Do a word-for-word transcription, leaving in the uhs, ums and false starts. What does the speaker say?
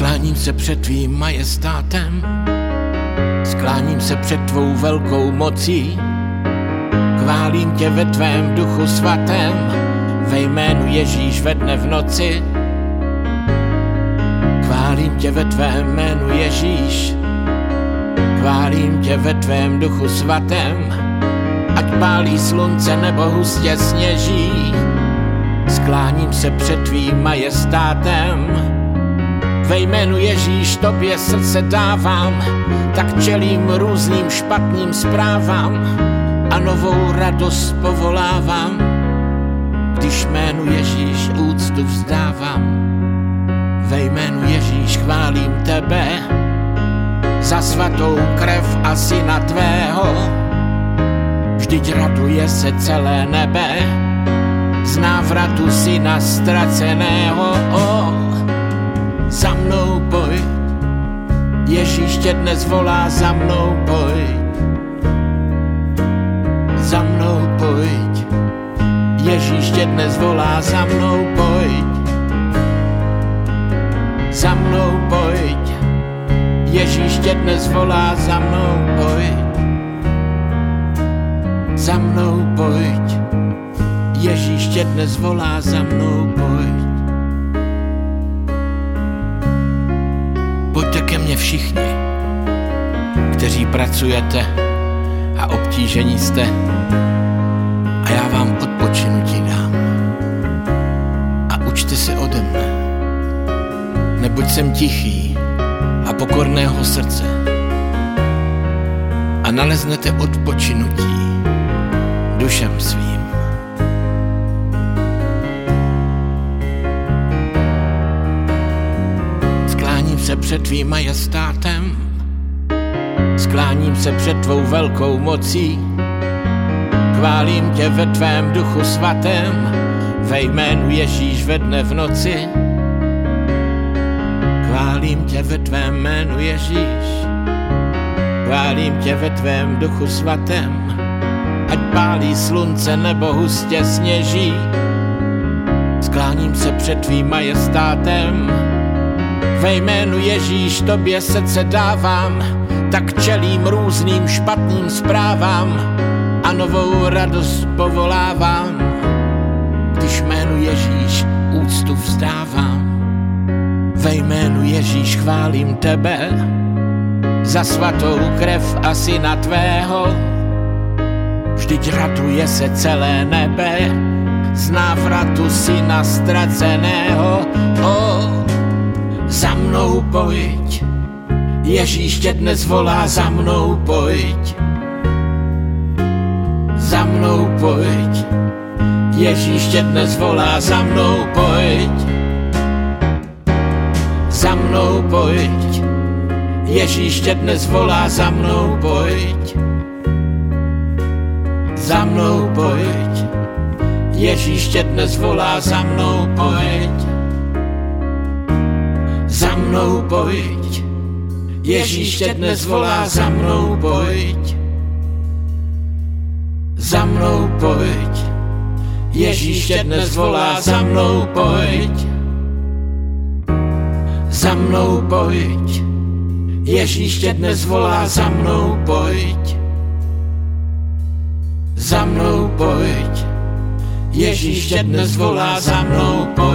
Skláním se před tvým majestátem, skláním se před tvou velkou mocí, chválím tě ve tvém duchu svatém, ve jménu Ježíš ve dne v noci. Chválím tě ve tvém jménu Ježíš, chválím tě ve tvém duchu svatém, ať pálí slunce nebo hustě sněží. Skláním se před tvým majestátem, ve jménu Ježíš tobě srdce dávám, tak čelím různým špatným zprávám a novou radost povolávám, když jménu Ježíš úctu vzdávám. Ve jménu Ježíš chválím tebe za svatou krev a syna tvého, vždyť raduje se celé nebe z návratu syna ztraceného. Oh, za mnou pojď, Ježíš tě dnes volá, za mnou pojď, za mnou pojď, Ježíš tě dnes volá, za mnou pojď, za mnou pojď, Ježíš tě dnes volá, za mnou pojď, za mnou pojď, Ježíš tě dnes volá, za mnou pojď. Pojďte ke mně všichni, kteří pracujete a obtížení jste, a já vám odpočinutí dám. A učte se ode mne, neboť jsem tichý a pokorného srdce, a naleznete odpočinutí dušem svým. Skláním se před tvým majestátem, skláním se před tvou velkou mocí, chválím tě ve tvém duchu svatém, ve jménu Ježíš ve dne v noci. Chválím tě ve tvém jménu Ježíš, chválím tě ve tvém duchu svatém, ať pálí slunce nebo hustě sněží. Skláním se před tvým majestátem, ve jménu Ježíš tobě srdce dávám, tak čelím různým špatným zprávám a novou radost povolávám, když jménu Ježíš úctu vzdávám. Ve jménu Ježíš chválím tebe za svatou krev a syna tvého, vždyť raduje se celé nebe z návratu syna ztraceného. Oh, za mnou pojď, Ježíš tě dnes volá, za mnou pojď, za mnou pojď, Ježíš tě dnes volá, za mnou pojď, za mnou pojď, Ježíš tě dnes volá, za mnou pojď, za mnou pojď, Ježíš tě dnes volá, za mnou pojď, za mnou pojď, Ježíš tě dnes volá, za mnou pojď, za mnou pojď, Ježíš tě dnes volá, za mnou pojď, za mnou pojď, Ježíš tě dnes volá, za mnou pojď, za mnou pojď, Ježíš tě dnes volá, za mnou pojď.